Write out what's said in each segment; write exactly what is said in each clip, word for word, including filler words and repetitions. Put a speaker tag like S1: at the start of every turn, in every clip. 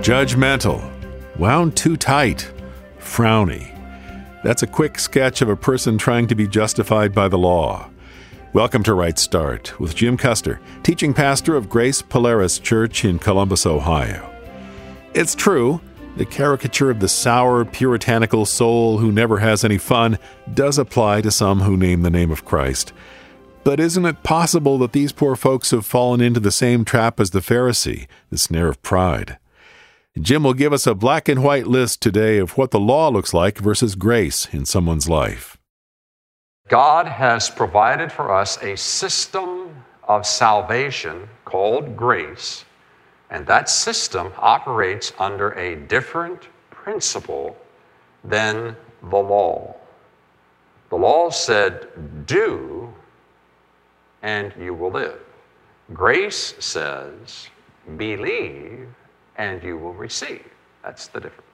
S1: Judgmental, wound too tight, frowny. That's a quick sketch of a person trying to be justified by the law. Welcome to Right Start with Jim Custer, teaching pastor of Grace Polaris Church in Columbus, Ohio. It's true, the caricature of the sour, puritanical soul who never has any fun does apply to some who name the name of Christ. But isn't it possible that these poor folks have fallen into the same trap as the Pharisee, the snare of pride? Jim will give us a black and white list today of what the law looks like versus grace in someone's life.
S2: God has provided for us a system of salvation called grace, and that system operates under a different principle than the law. The law said, do, and you will live. Grace says, believe, and you will receive. That's the difference.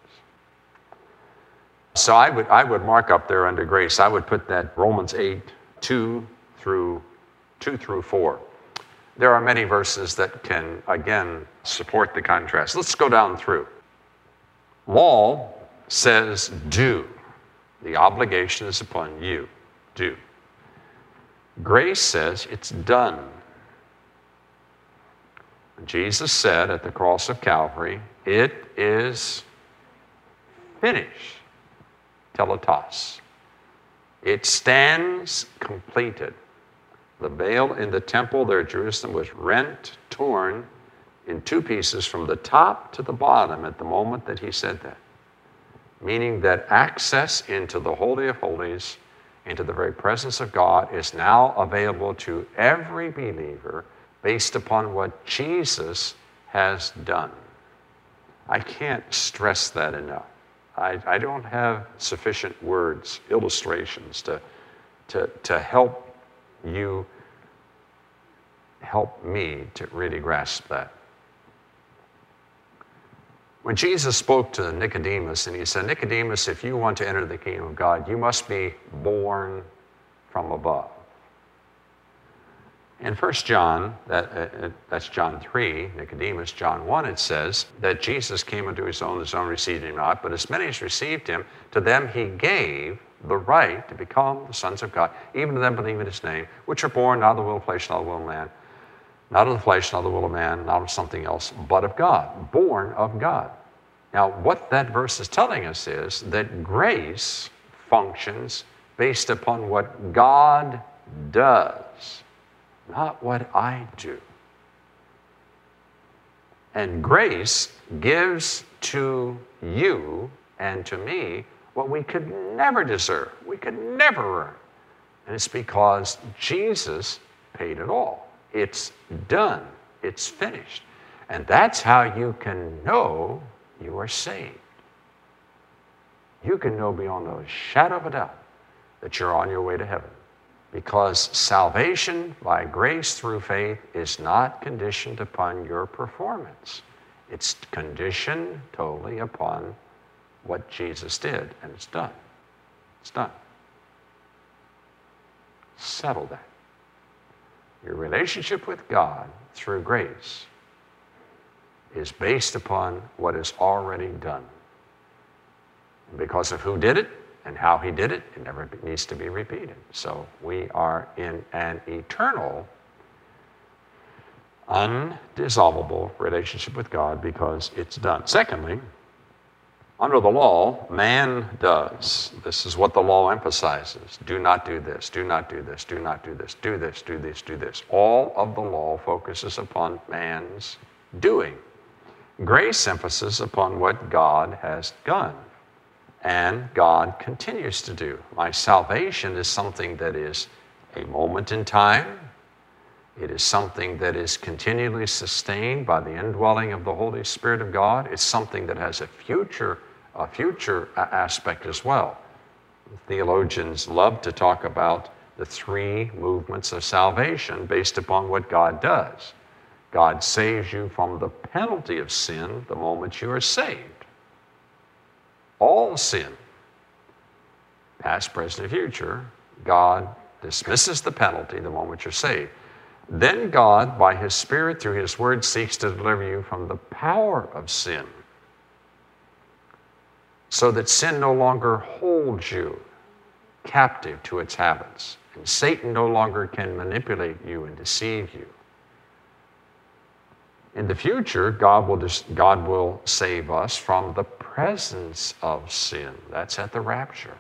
S2: So I would I would mark up there under grace, I would put that Romans eight, two through two through four. There are many verses that can, again, support the contrast. Let's go down through. Law says do. The obligation is upon you. Do. Grace says it's done. Jesus said at the cross of Calvary, it is finished. Teletos. It stands completed. The veil in the temple there at Jerusalem was rent, torn in two pieces from the top to the bottom at the moment that he said that. Meaning that access into the Holy of Holies, into the very presence of God, is now available to every believer based upon what Jesus has done. I can't stress that enough. I, I don't have sufficient words, illustrations to, to, to help you, help me to really grasp that. When Jesus spoke to Nicodemus and he said, Nicodemus, if you want to enter the kingdom of God, you must be born from above. In First John, that, uh, that's John three, Nicodemus, John one, it says that Jesus came unto his own, his own received him not, but as many as received him, to them he gave the right to become the sons of God, even to them believe in his name, which are born not of the will of flesh, not of the will of man, not of the flesh, not of the will of man, not of something else, but of God, born of God. Now, what that verse is telling us is that grace functions based upon what God does, not what I do. And grace gives to you and to me what we could never deserve, we could never earn. And it's because Jesus paid it all. It's done. It's finished. And that's how you can know you are saved. You can know beyond a shadow of a doubt that you're on your way to heaven. Because salvation by grace through faith is not conditioned upon your performance. It's conditioned totally upon what Jesus did, and it's done. It's done. Settle that. Your relationship with God through grace is based upon what is already done. And because of who did it, and how he did it, it never needs to be repeated. So we are in an eternal, undissolvable relationship with God because it's done. Secondly, under the law, man does. This is what the law emphasizes. Do not do this, do not do this, do not do this, do this, do this, do this. All of the law focuses upon man's doing. Grace emphasis upon what God has done. And God continues to do. My salvation is something that is a moment in time. It is something that is continually sustained by the indwelling of the Holy Spirit of God. It's something that has a future, a future aspect as well. Theologians love to talk about the three movements of salvation based upon what God does. God saves you from the penalty of sin the moment you are saved. All sin, past, present, and future, God dismisses the penalty the moment you're saved. Then God, by his Spirit, through his word, seeks to deliver you from the power of sin so that sin no longer holds you captive to its habits, and Satan no longer can manipulate you and deceive you. In the future, God will, just, God will save us from the presence of sin. That's at the rapture.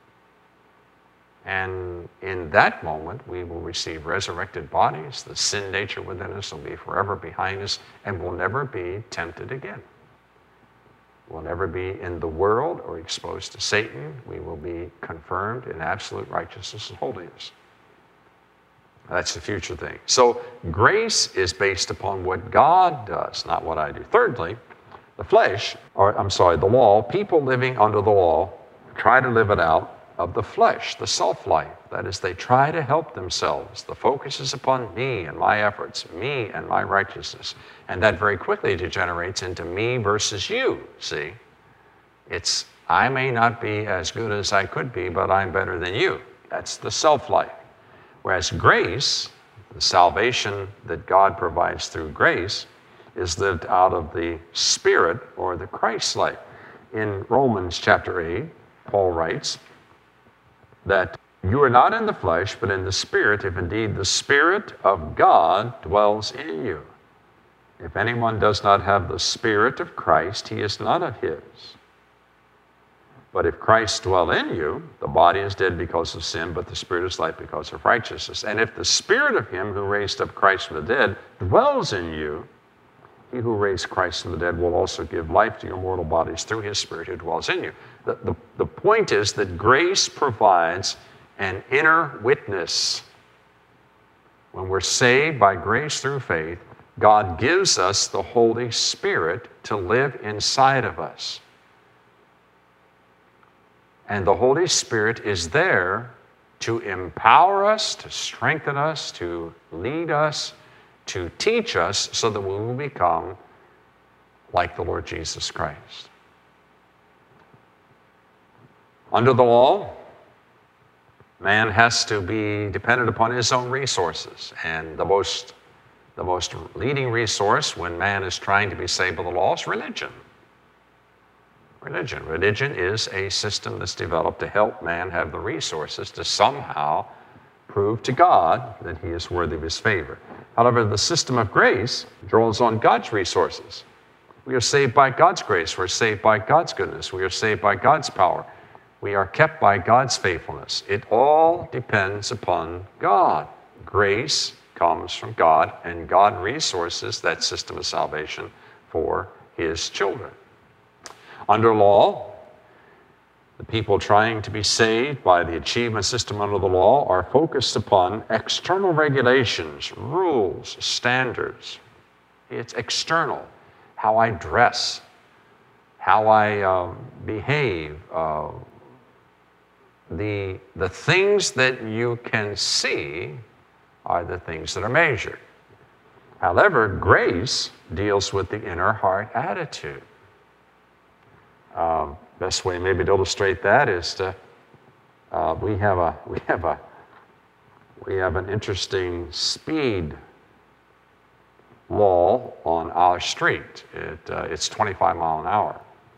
S2: And in that moment, we will receive resurrected bodies. The sin nature within us will be forever behind us and will never be tempted again. We'll never be in the world or exposed to Satan. We will be confirmed in absolute righteousness and holiness. That's the future thing. So grace is based upon what God does, not what I do. Thirdly, the flesh, or I'm sorry, the law, people living under the law try to live it out of the flesh, the self-life. That is, they try to help themselves. The focus is upon me and my efforts, me and my righteousness. And that very quickly degenerates into me versus you, see? It's, I may not be as good as I could be, but I'm better than you. That's the self-life. Whereas grace, the salvation that God provides through grace, is lived out of the Spirit or the Christ life. In Romans chapter eight, Paul writes that you are not in the flesh, but in the Spirit, if indeed the Spirit of God dwells in you. If anyone does not have the Spirit of Christ, he is none of his. But if Christ dwell in you, the body is dead because of sin, but the Spirit is life because of righteousness. And if the Spirit of him who raised up Christ from the dead dwells in you, he who raised Christ from the dead will also give life to your mortal bodies through his Spirit who dwells in you. The, the, the point is that grace provides an inner witness. When we're saved by grace through faith, God gives us the Holy Spirit to live inside of us. And the Holy Spirit is there to empower us, to strengthen us, to lead us, to teach us so that we will become like the Lord Jesus Christ. Under the law, man has to be dependent upon his own resources. And the most, the most leading resource when man is trying to be saved by the law is religion. Religion. Religion is a system that's developed to help man have the resources to somehow prove to God that he is worthy of his favor. However, the system of grace draws on God's resources. We are saved by God's grace. We're saved by God's goodness. We are saved by God's power. We are kept by God's faithfulness. It all depends upon God. Grace comes from God, and God resources that system of salvation for his children. Under law, the people trying to be saved by the achievement system under the law are focused upon external regulations, rules, standards. It's external, how I dress, how I uh, behave, uh, the, the things that you can see are the things that are measured. However, grace deals with the inner heart attitude. Um, best way maybe to illustrate that is to uh, we have a we have a we have an interesting speed law on our street. It uh, it's twenty-five mile an hour,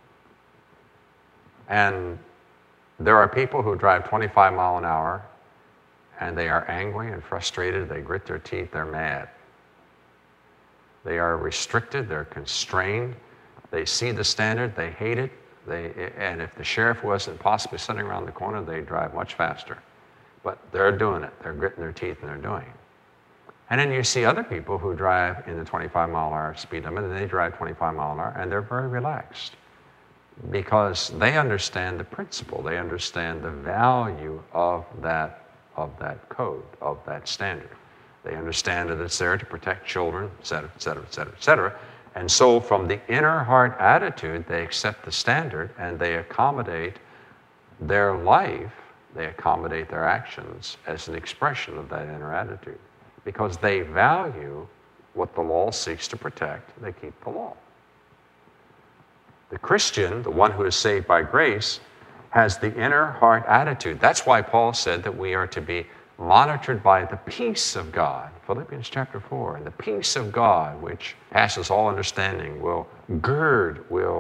S2: and there are people who drive twenty-five mile an hour, and they are angry and frustrated. They grit their teeth. They're mad. They are restricted. They're constrained. They see the standard. They hate it. They, and if the sheriff wasn't possibly sitting around the corner, they'd drive much faster. But they're doing it. They're gritting their teeth and they're doing it. And then you see other people who drive in the twenty-five mile an hour speed limit, and they drive twenty-five mile an hour, and they're very relaxed because they understand the principle. They understand the value of that, of that code, of that standard. They understand that it's there to protect children, et cetera, et cetera, et cetera, et cetera. And so from the inner heart attitude, they accept the standard and they accommodate their life, they accommodate their actions as an expression of that inner attitude. Because they value what the law seeks to protect, they keep the law. The Christian, the one who is saved by grace, has the inner heart attitude. That's why Paul said that we are to be monitored by the peace of God. Philippians chapter four, and the peace of God, which passes all understanding, will gird, will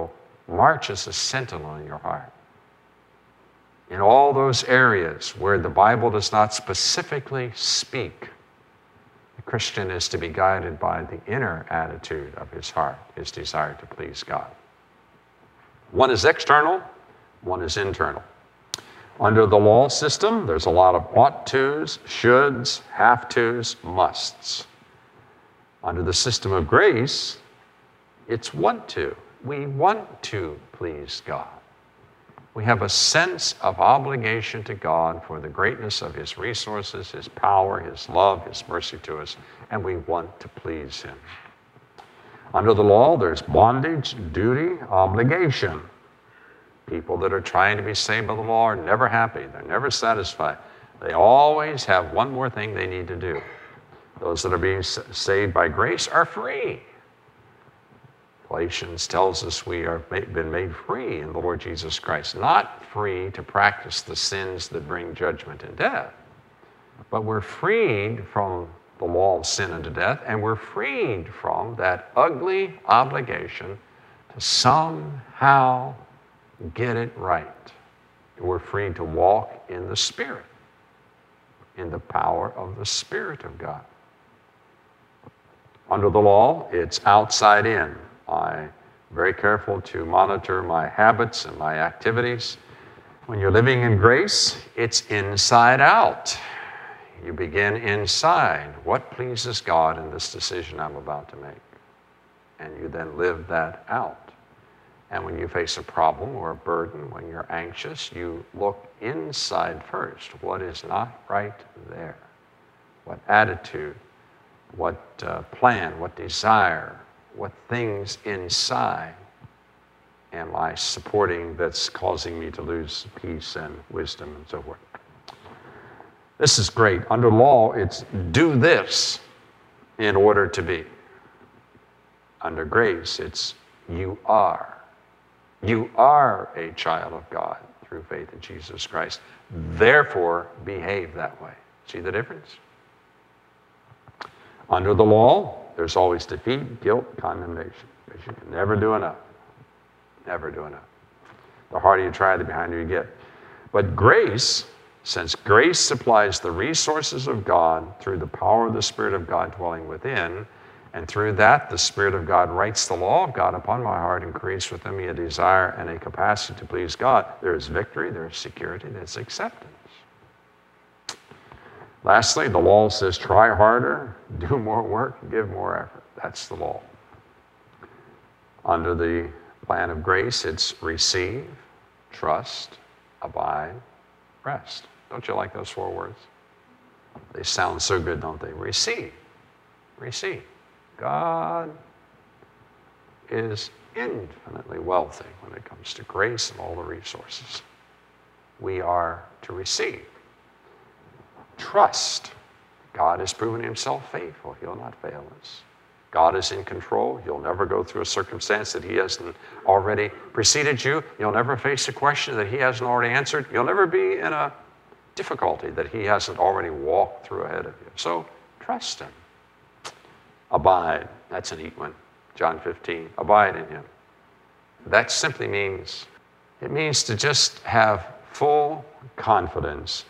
S2: March as a sentinel in your heart. In all those areas where the Bible does not specifically speak, the Christian is to be guided by the inner attitude of his heart, his desire to please God. One is external, one is internal. Under the law system, there's a lot of ought tos, shoulds, have tos, musts. Under the system of grace, it's want to. We want to please God. We have a sense of obligation to God for the greatness of his resources, his power, his love, his mercy to us, and we want to please him. Under the law, there's bondage, duty, obligation. People that are trying to be saved by the law are never happy. They're never satisfied. They always have one more thing they need to do. Those that are being saved by grace are free. Galatians tells us we have been made free in the Lord Jesus Christ, not free to practice the sins that bring judgment and death, but we're freed from the law of sin unto death, and we're freed from that ugly obligation to somehow get it right. We're free to walk in the Spirit, in the power of the Spirit of God. Under the law, it's outside in. I'm very careful to monitor my habits and my activities. When you're living in grace, it's inside out. You begin inside. What pleases God in this decision I'm about to make? And you then live that out. And when you face a problem or a burden, when you're anxious, you look inside first. What is not right there? What attitude? What uh, plan? What desire? What things inside am I supporting that's causing me to lose peace and wisdom and so forth? This is great. Under law, it's do this in order to be. Under grace, it's you are. You are a child of God through faith in Jesus Christ. Therefore, behave that way. See the difference? Under the law, there's always defeat, guilt, condemnation. Because you can never do enough. Never do enough. The harder you try, the behind you get. But grace, since grace supplies the resources of God through the power of the Spirit of God dwelling within, and through that, the Spirit of God writes the law of God upon my heart and creates within me a desire and a capacity to please God, there is victory, there is security, there's acceptance. Lastly, the law says try harder, do more work, give more effort. That's the law. Under the plan of grace, it's receive, trust, abide, rest. Don't you like those four words? They sound so good, don't they? Receive. Receive. God is infinitely wealthy when it comes to grace and all the resources. We are to receive. Trust. God has proven himself faithful. He'll not fail us. God is in control. You'll never go through a circumstance that he hasn't already preceded you. You'll never face a question that he hasn't already answered. You'll never be in a difficulty that he hasn't already walked through ahead of you. So trust him. Abide. That's a neat one. John fifteen. Abide in him. That simply means, it means to just have full confidence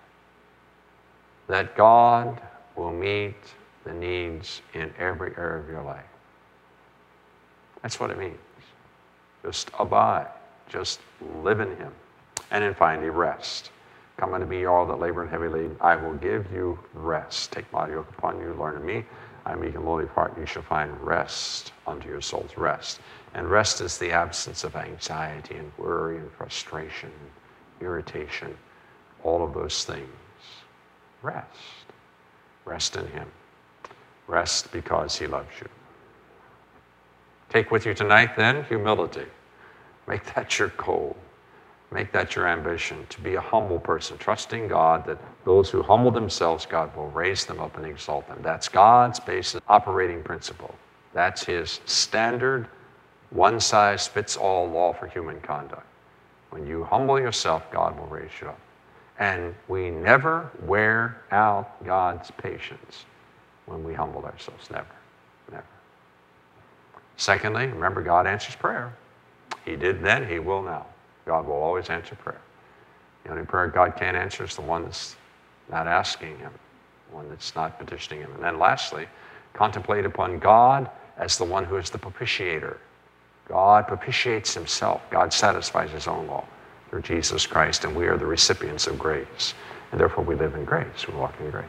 S2: that God will meet the needs in every area of your life. That's what it means. Just abide. Just live in him. And then finally, rest. Come unto me, all that labor and heavy laden. I will give you rest. Take my yoke upon you, learn of me. I am meek and lowly of heart, and you shall find rest unto your soul's rest. And rest is the absence of anxiety and worry and frustration, and irritation, all of those things. Rest. Rest in him. Rest because he loves you. Take with you tonight, then, humility. Make that your goal. Make that your ambition, to be a humble person, trusting God that those who humble themselves, God will raise them up and exalt them. That's God's basic operating principle. That's his standard, one-size-fits-all law for human conduct. When you humble yourself, God will raise you up. And we never wear out God's patience when we humble ourselves. Never. Never. Secondly, remember, God answers prayer. He did then, he will now. God will always answer prayer. The only prayer God can't answer is the one that's not asking him, one that's not petitioning him. And then lastly, contemplate upon God as the one who is the propitiator. God propitiates himself. God satisfies his own law through Jesus Christ, and we are the recipients of grace. And therefore we live in grace. We walk in grace.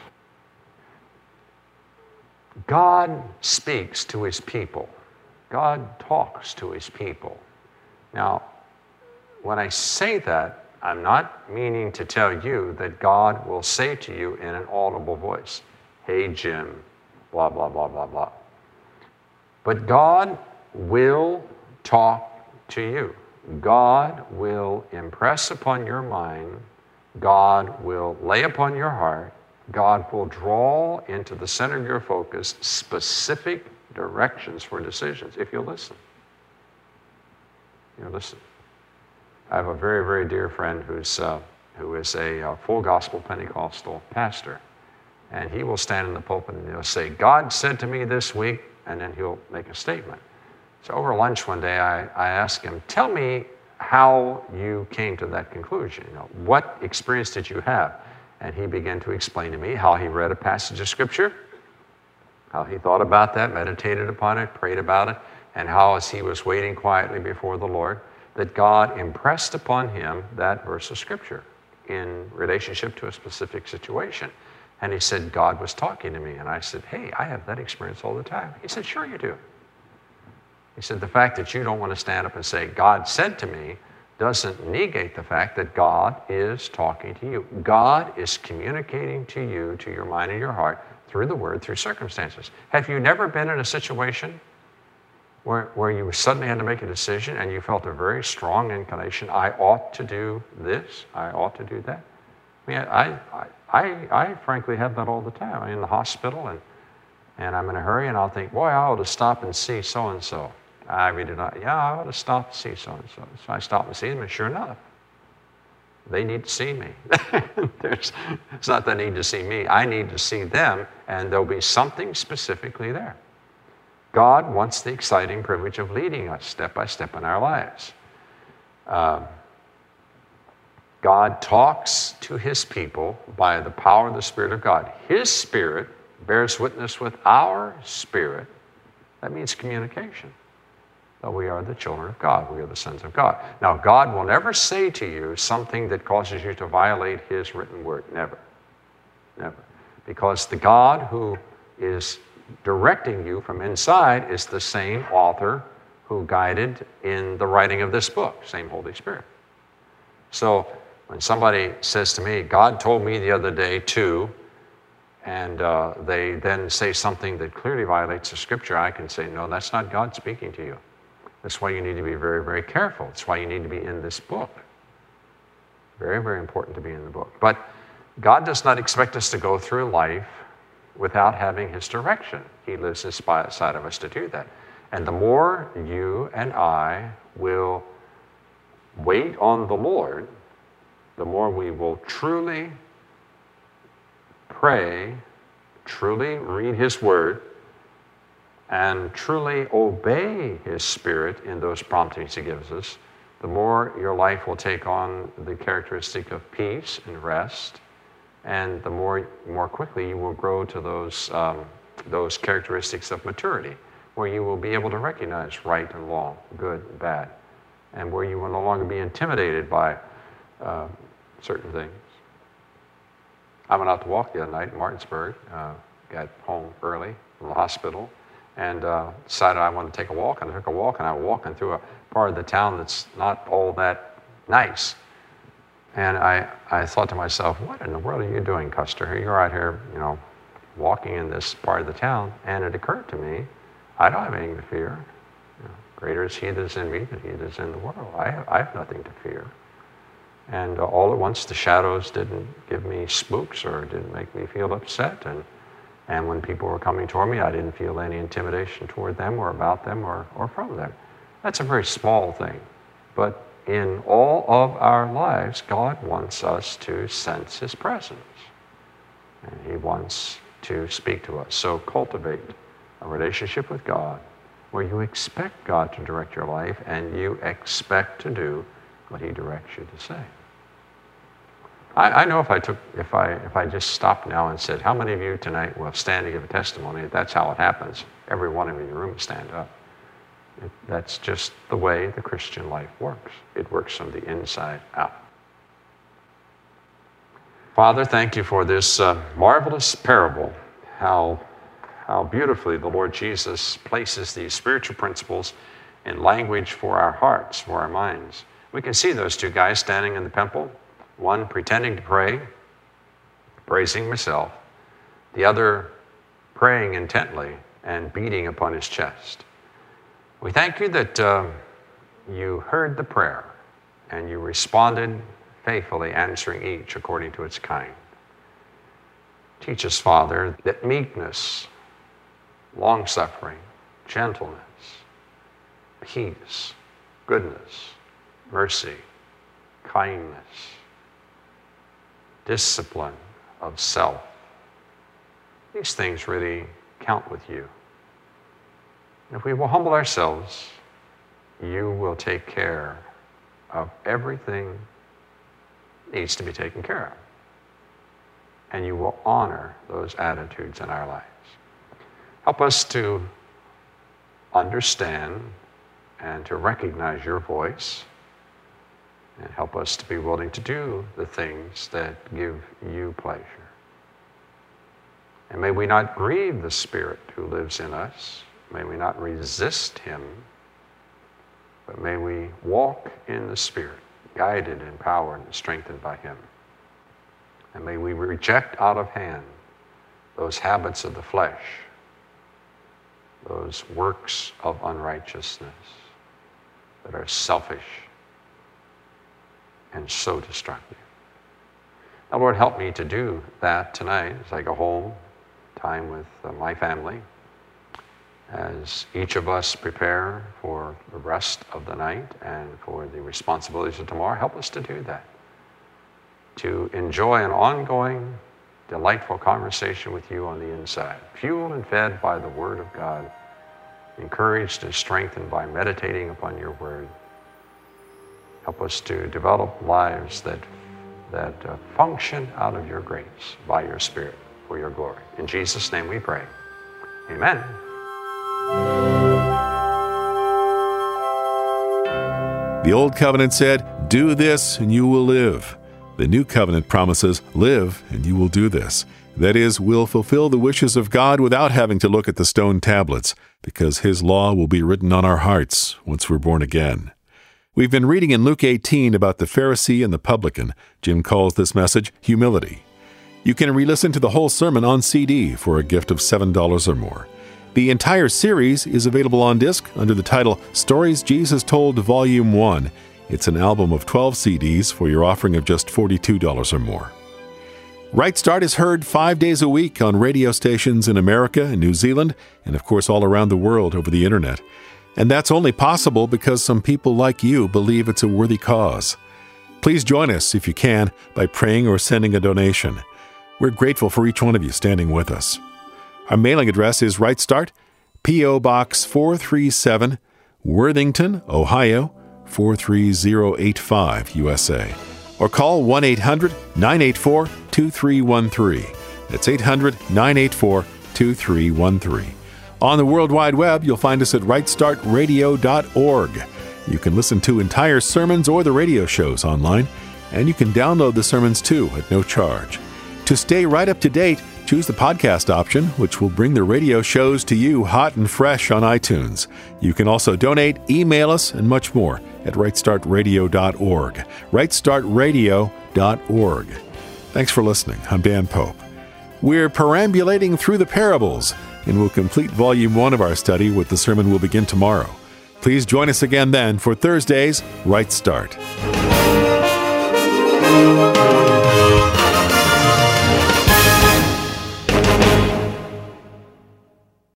S2: God speaks to his people. God talks to his people. Now, when I say that, I'm not meaning to tell you that God will say to you in an audible voice, "Hey, Jim, blah, blah, blah, blah, blah." But God will talk to you. God will impress upon your mind. God will lay upon your heart. God will draw into the center of your focus specific directions for decisions if you'll listen. You listen. I have a very, very dear friend who's uh, who is a uh, full gospel Pentecostal pastor, and he will stand in the pulpit and he'll say, "God said to me this week," and then he'll make a statement. So over lunch one day, I, I asked him, "Tell me how you came to that conclusion. You know, what experience did you have?" And he began to explain to me how he read a passage of Scripture, how he thought about that, meditated upon it, prayed about it, and how as he was waiting quietly before the Lord, that God impressed upon him that verse of Scripture in relationship to a specific situation. And he said, "God was talking to me." And I said, "Hey, I have that experience all the time." He said, "Sure you do." He said, "The fact that you don't want to stand up and say, 'God said to me,' doesn't negate the fact that God is talking to you. God is communicating to you, to your mind and your heart, through the Word, through circumstances." Have you never been in a situation where, where you suddenly had to make a decision and you felt a very strong inclination, "I ought to do this, I ought to do that"? I mean, I, I, I, I frankly have that all the time. I'm in the hospital and, and I'm in a hurry and I'll think, "Boy, I ought to stop and see so-and-so." I read it out, "Yeah, I ought to stop and see so-and-so." So I stop and see them, and sure enough, they need to see me. There's, it's not they need to see me. I need to see them, and there'll be something specifically there. God wants the exciting privilege of leading us step by step in our lives. Um, God talks to his people by the power of the Spirit of God. His Spirit bears witness with our spirit. That means communication. That we are the children of God. We are the sons of God. Now, God will never say to you something that causes you to violate his written word. Never. Never. Because the God who is directing you from inside is the same author who guided in the writing of this book, same Holy Spirit. So when somebody says to me, "God told me the other day too," and uh, they then say something that clearly violates the Scripture, I can say, "No, that's not God speaking to you." That's why you need to be very, very careful. That's why you need to be in this book. Very, very important to be in the book. But God does not expect us to go through life without having his direction. He lives inside of us to do that. And the more you and I will wait on the Lord, the more we will truly pray, truly read his word, and truly obey his Spirit in those promptings he gives us, the more your life will take on the characteristic of peace and rest, and the more more quickly you will grow to those um, those characteristics of maturity, where you will be able to recognize right and wrong, good and bad, and where you will no longer be intimidated by uh, certain things. I went out to walk the other night in Martinsburg, uh, got home early from the hospital, and uh, decided I wanted to take a walk, and I took a walk, and I was walking through a part of the town that's not all that nice. And I, I thought to myself, what in the world are you doing, Custer? You're out here, you know, walking in this part of the town. And it occurred to me, I don't have anything to fear. You know, greater is he that is in me than he that is in the world. I have, I have nothing to fear. And uh, all at once, the shadows didn't give me spooks or didn't make me feel upset. And And when people were coming toward me, I didn't feel any intimidation toward them or about them or, or from them. That's a very small thing. But in all of our lives, God wants us to sense his presence. And he wants to speak to us. So cultivate a relationship with God. where you expect God to direct your life and you expect to do what he directs you to say. I, I know if I took, if I, if I just stopped now and said, how many of you tonight will stand to give a testimony? That's how it happens. Every one of you in the room will stand up. It, that's just the way the Christian life works. It works from the inside out. Father, thank you for this uh, marvelous parable, how, how beautifully the Lord Jesus places these spiritual principles in language for our hearts, for our minds. We can see those two guys standing in the temple, one pretending to pray, praising himself, the other praying intently and beating upon his chest. We thank you that uh, you heard the prayer and you responded faithfully, answering each according to its kind. Teach us, Father, that meekness, long-suffering, gentleness, peace, goodness, mercy, kindness, discipline of self, these things really count with you. And if we will humble ourselves, you will take care of everything that needs to be taken care of. And you will honor those attitudes in our lives. Help us to understand and to recognize your voice, and help us to be willing to do the things that give you pleasure. And may we not grieve the Spirit who lives in us. May we not resist him, but may we walk in the Spirit, guided, empowered, and strengthened by him. And may we reject out of hand those habits of the flesh, those works of unrighteousness that are selfish and so destructive. Now, Lord, help me to do that tonight as I go home, time with uh, my family, as each of us prepare for the rest of the night and for the responsibilities of tomorrow. Help us to do that, to enjoy an ongoing, delightful conversation with you on the inside, fueled and fed by the Word of God, encouraged and strengthened by meditating upon your Word. Help us to develop lives that, that uh, function out of your grace by your Spirit for your glory. In Jesus' name we pray. Amen.
S1: The Old Covenant said, do this and you will live. The New Covenant promises, live and you will do this. That is, we'll fulfill the wishes of God without having to look at the stone tablets, because his law will be written on our hearts once we're born again. We've been reading in Luke eighteen about the Pharisee and the publican. Jim calls this message humility. You can re-listen to the whole sermon on C D for a gift of seven dollars or more. The entire series is available on disc under the title Stories Jesus Told Volume one. It's an album of twelve C Ds for your offering of just forty-two dollars or more. Right Start is heard five days a week on radio stations in America and New Zealand, and of course all around the world over the internet. And that's only possible because some people like you believe it's a worthy cause. Please join us, if you can, by praying or sending a donation. We're grateful for each one of you standing with us. Our mailing address is Right Start, P O Box four three seven, Worthington, Ohio, four three zero eight five, U S A. Or call one eight hundred nine eight four two three one three. That's eight hundred nine eight four two three one three. On the World Wide Web, you'll find us at right start radio dot org. You can listen to entire sermons or the radio shows online, and you can download the sermons too at no charge. To stay right up to date, choose the podcast option, which will bring the radio shows to you hot and fresh on iTunes. You can also donate, email us, and much more at right start radio dot org. right start radio dot org. Thanks for listening. I'm Dan Pope. We're perambulating through the parables, and we'll complete Volume one of our study with the sermon we'll begin tomorrow. Please join us again then for Thursday's Right Start.